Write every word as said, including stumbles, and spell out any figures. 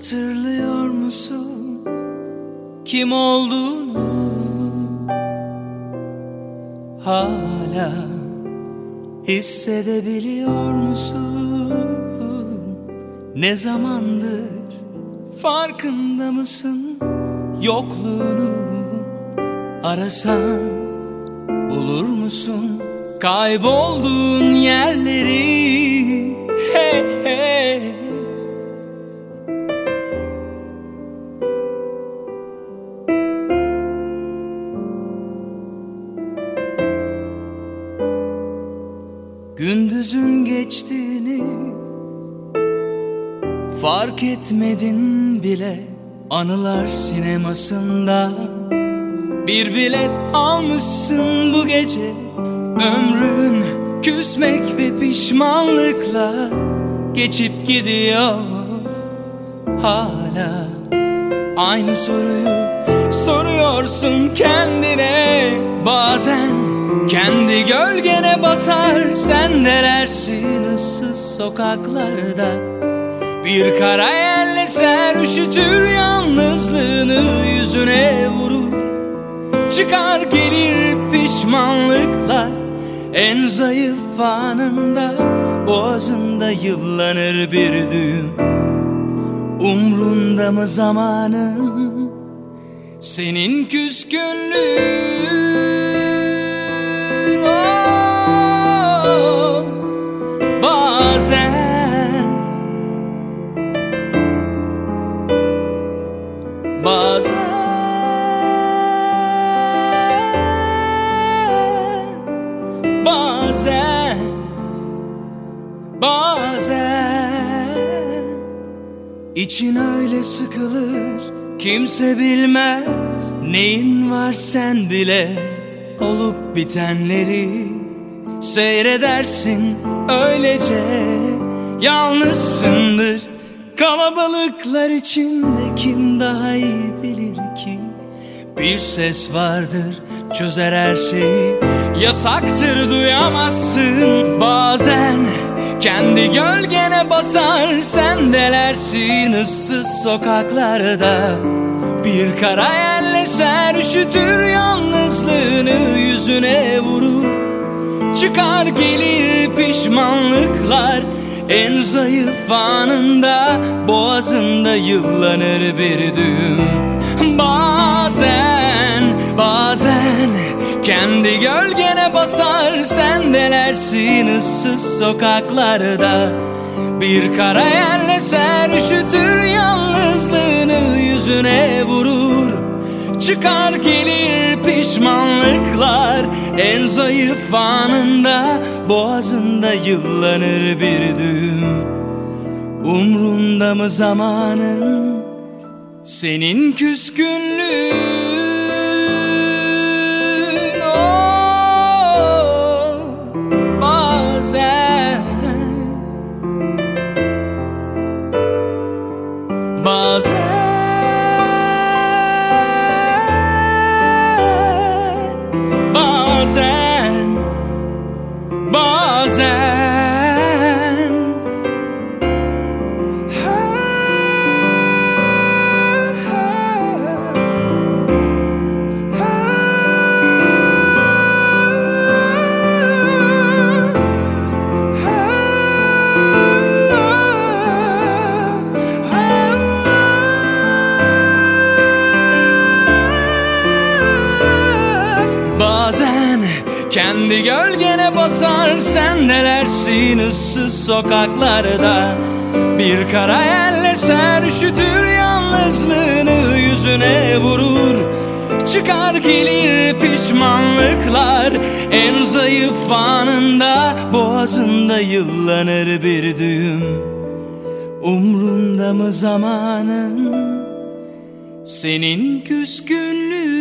Hatırlıyor musun kim olduğunu? Hala hissedebiliyor musun? Ne zamandır farkında mısın yokluğunu? Arasan bulur musun kaybolduğun yerleri? Hey hey. Gündüzün geçtiğini fark etmedin bile. Anılar sinemasında bir bilet almışsın bu gece. Ömrün küsmek ve pişmanlıkla geçip gidiyor. Hala aynı soruyu soruyorsun kendine. Bazen kendi gölgene basar sendelersin ıssız sokaklarda. Bir kara yel eser üşütür yalnızlığını yüzüne vurur. Çıkar gelir pişmanlıklar en zayıf anında. Boğazında yıllanır bir düğüm. Umrunda mı zamanın senin küskünlüğün? Oh, bazen Bazen Bazen Bazen İçin öyle sıkılır, kimse bilmez neyin var sen bile. Olup bitenleri seyredersin öylece. Yalnızsındır kalabalıklar içinde, kim daha iyi bilir ki? Bir ses vardır çözer her şeyi, yasaktır duyamazsın. Bazen kendi gölgene basar sendelersin ıssız sokaklarda. Bir kara yel eser üşütür yalnızlığını yüzüne vurur. Çıkar gelir pişmanlıklar en zayıf anında. Boğazında yıllanır bir düğüm. Bazen, bazen kendi gölgene basar sendelersin ıssız sokaklarda. Bir kara yel eser üşütür yalnızlığını yüzüne vurur. Çıkar gelir pişmanlıklar en zayıf anında. Boğazında yıllanır bir düğüm. Umrunda mı zamanın senin küskünlüğün? Oh, bazen Bazen Bazen Bazen Bazen kendi gölgene basar sendelersin ıssız sokaklarda. Bir kara yel eser üşütür yalnızlığını yüzüne vurur. Çıkar gelir pişmanlıklar en zayıf anında. Boğazında yıllanır bir düğüm. Umrunda mı zamanın senin küskünlüğün?